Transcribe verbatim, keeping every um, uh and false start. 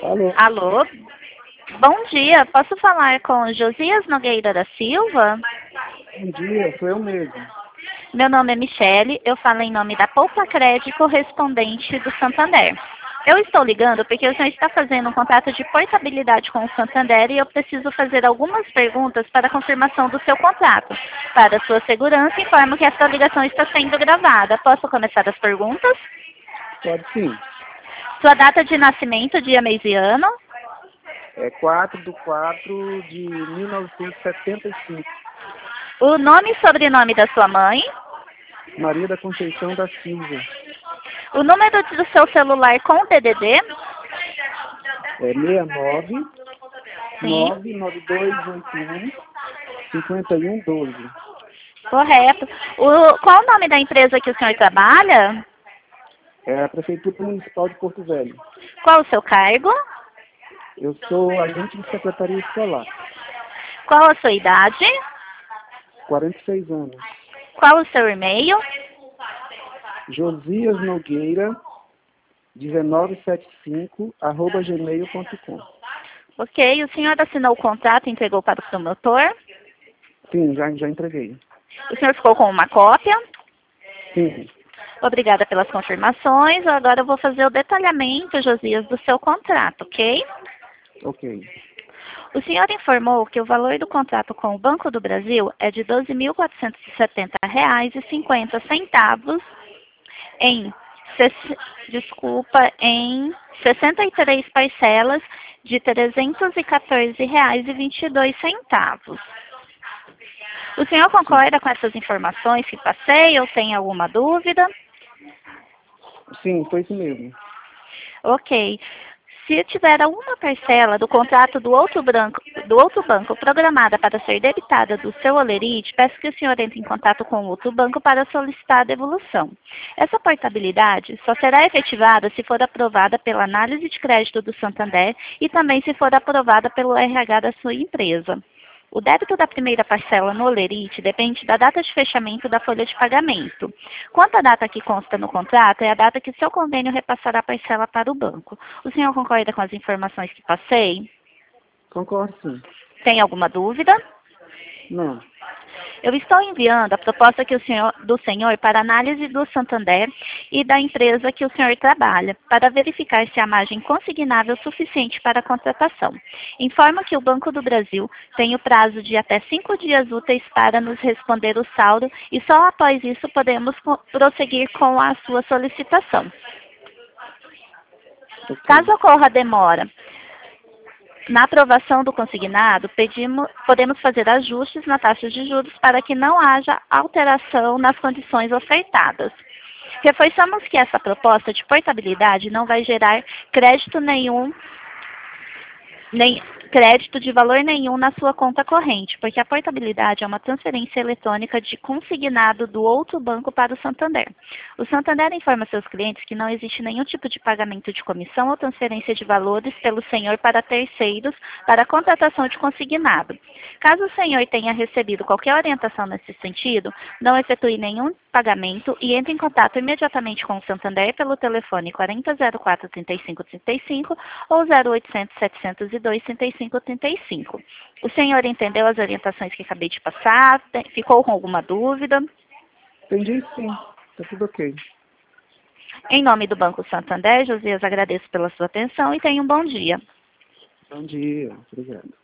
Alô, Alô? Bom dia, posso falar com Josias Nogueira da Silva? bom dia, sou eu mesmo. Meu nome é Michele, eu falo em nome da Poupa Crédito correspondente do Santander. Eu estou ligando porque o senhor está fazendo um contrato de portabilidade com o Santander e eu preciso fazer algumas perguntas para a confirmação do seu contrato. Para sua segurança, informo que esta ligação está sendo gravada. Posso começar as perguntas? Pode sim. Sua data de nascimento, dia, mês e ano? É quatro de quatro de mil novecentos e setenta e cinco. O nome e sobrenome da sua mãe? Maria da Conceição da Silva. O número do seu celular com D D D? É seis nove Sim, nove nove dois oito um cinco um um doze. correto. O, qual o nome da empresa que o senhor trabalha? É a Prefeitura Municipal de Porto Velho. Qual o seu cargo? Eu sou agente de secretaria escolar. Qual a sua idade? quarenta e seis anos. Qual o seu e-mail? Josias Nogueira mil novecentos e setenta e cinco arroba gmail ponto com. Ok, o senhor assinou o contrato e entregou para o promotor? Sim, já, já entreguei. O senhor ficou com uma cópia? Sim, Obrigada pelas confirmações. Agora eu vou fazer o detalhamento, Josias, do seu contrato, ok? ok. O senhor informou que o valor do contrato com o Banco do Brasil é de doze mil quatrocentos e setenta reais e cinquenta centavos em, ses- desculpa, em sessenta e três parcelas de trezentos e quatorze reais e vinte e dois centavos. O senhor Sim, concorda com essas informações que passei ou tem alguma dúvida? sim, foi isso mesmo. Ok. Se tiver alguma parcela do contrato do outro, branco, do outro banco programada para ser debitada do seu holerite, peço que o senhor entre em contato com o outro banco para solicitar a devolução. Essa portabilidade só será efetivada se for aprovada pela análise de crédito do Santander e também se for aprovada pelo R H da sua empresa. O débito da primeira parcela no holerite depende da data de fechamento da folha de pagamento. Quanto à data que consta no contrato, é a data que seu convênio repassará a parcela para o banco. O senhor concorda com as informações que passei? Concordo, sim. Tem alguma dúvida? Não, Eu estou enviando a proposta que o senhor, do senhor para análise do Santander e da empresa que o senhor trabalha, para verificar se há margem consignável suficiente para a contratação. Informo que o Banco do Brasil tem o prazo de até cinco dias úteis para nos responder o saldo e só após isso podemos co- prosseguir com a sua solicitação. ok. Caso ocorra demora na aprovação do consignado, pedimos, podemos fazer ajustes na taxa de juros para que não haja alteração nas condições ofertadas. Reforçamos que essa proposta de portabilidade não vai gerar crédito nenhum, nem crédito de valor nenhum na sua conta corrente, porque a portabilidade é uma transferência eletrônica de consignado do outro banco para o Santander. O Santander informa seus clientes que não existe nenhum tipo de pagamento de comissão ou transferência de valores pelo senhor para terceiros para a contratação de consignado. Caso o senhor tenha recebido qualquer orientação nesse sentido, não efetue nenhum pagamento e entre em contato imediatamente com o Santander pelo telefone quarenta zero quatro trinta e cinco trinta e cinco ou zero oitocentos setecentos e dois trinta e cinco trinta e cinco. O senhor entendeu as orientações que acabei de passar? Tem- Ficou com alguma dúvida? Entendi, sim. Tá tudo ok. Em nome do Banco Santander, Josias, agradeço pela sua atenção e tenha um bom dia. Bom dia. Obrigado.